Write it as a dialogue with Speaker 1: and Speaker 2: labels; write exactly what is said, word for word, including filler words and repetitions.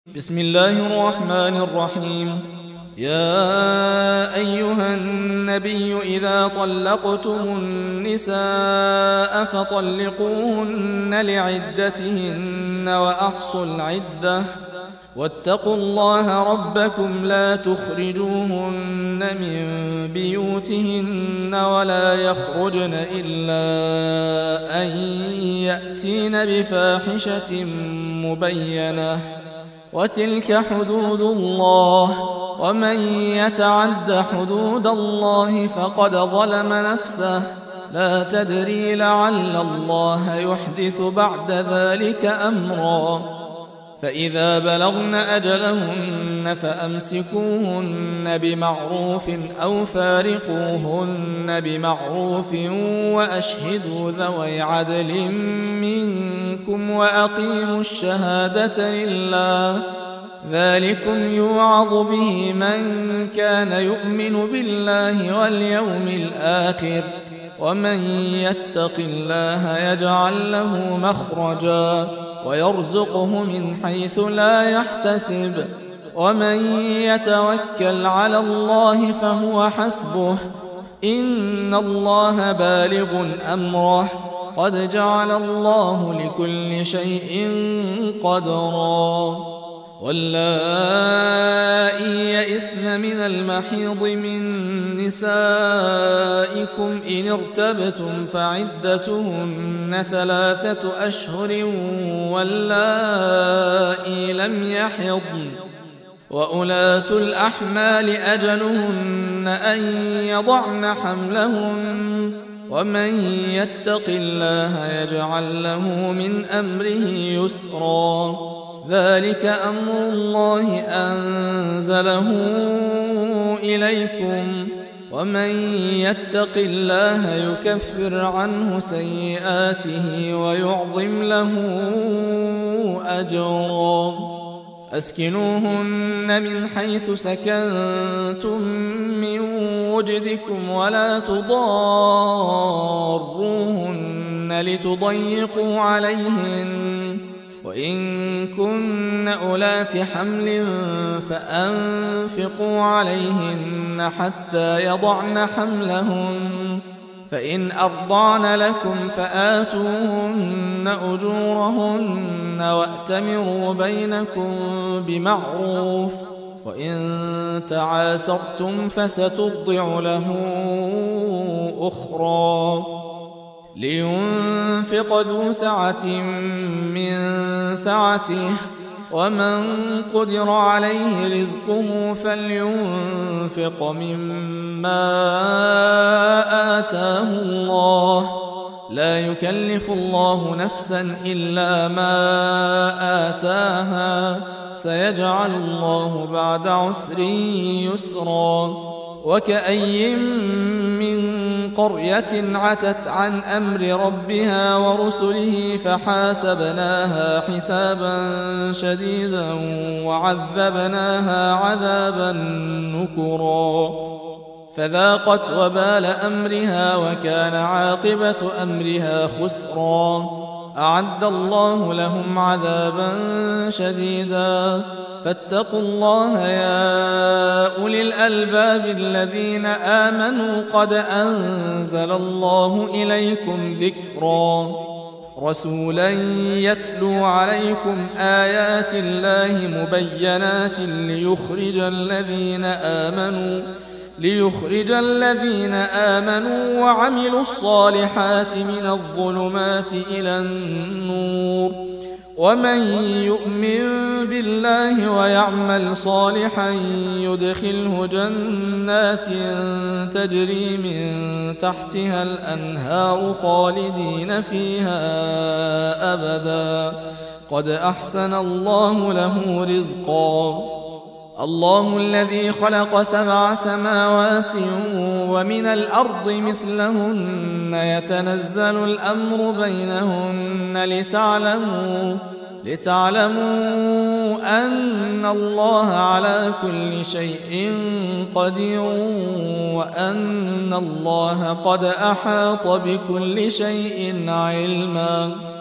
Speaker 1: بسم الله الرحمن الرحيم. يا أيها النبي إذا طلقتم النساء فطلقوهن لعدتهن وأحصوا العدة واتقوا الله ربكم لا تخرجوهن من بيوتهن ولا يخرجن إلا أن يأتين بفاحشة مبينة وتلك حدود الله ومن يتعد حدود الله فقد ظلم نفسه لا تدري لعل الله يحدث بعد ذلك أمرا فإذا بلغن أجلهن فأمسكوهن بمعروف أو فارقوهن بمعروف وأشهدوا ذوي عدل منكم وأقيموا الشهادة لله ذلكم يوعظ به من كان يؤمن بالله واليوم الآخر ومن يتق الله يجعل له مخرجا ويرزقه من حيث لا يحتسب ومن يتوكل على الله فهو حسبه إن الله بالغ أمره قد جعل الله لكل شيء قدرا واللائي يئسن من المحيض من نسائكم إن ارتبتم فعدتهن ثلاثة أشهر واللائي لم يحضن وأولاة الأحمال أجلهن أن يضعن حملهن ومن يتق الله يجعل له من أمره يسرا ذلك أمر الله أنزله إليكم ومن يتق الله يكفر عنه سيئاته ويعظم له أجرا أسكنوهن من حيث سكنتم من وجدكم ولا تضاروهن لتضيقوا عليهن وإن كن أولات حمل فأنفقوا عليهن حتى يضعن حملهن فإن أرضعن لكم فآتوهن أجورهن وأتمروا بينكم بمعروف وإن تعاسرتم فسترضع له أخرى لينفق ذو سعة من سعته ومن قدر عليه رزقه فلينفق مما آتاه الله لا يكلف الله نفسا إلا ما آتاها سيجعل الله بعد عسر يسرا وكأي من قرية عتت عن أمر ربها ورسله فحاسبناها حسابا شديدا وعذبناها عذابا نكرا فذاقت وبال أمرها وكان عاقبة أمرها خسرا أعد الله لهم عذابا شديدا فاتقوا الله يا أولي الألباب الذين آمنوا قد أنزل الله إليكم ذكرا رسولا يتلو عليكم آيات الله مبينات ليخرج الذين آمنوا ليخرج الذين آمنوا وعملوا الصالحات من الظلمات إلى النور ومن يؤمن بالله ويعمل صالحا يدخله جنات تجري من تحتها الأنهار خالدين فيها أبدا قد أحسن الله له رزقا الله الذي خلق سبع سماوات ومن الأرض مثلهن يتنزل الأمر بينهن لتعلموا لتعلموا أن الله على كل شيء قدير وأن الله قد أحاط بكل شيء علما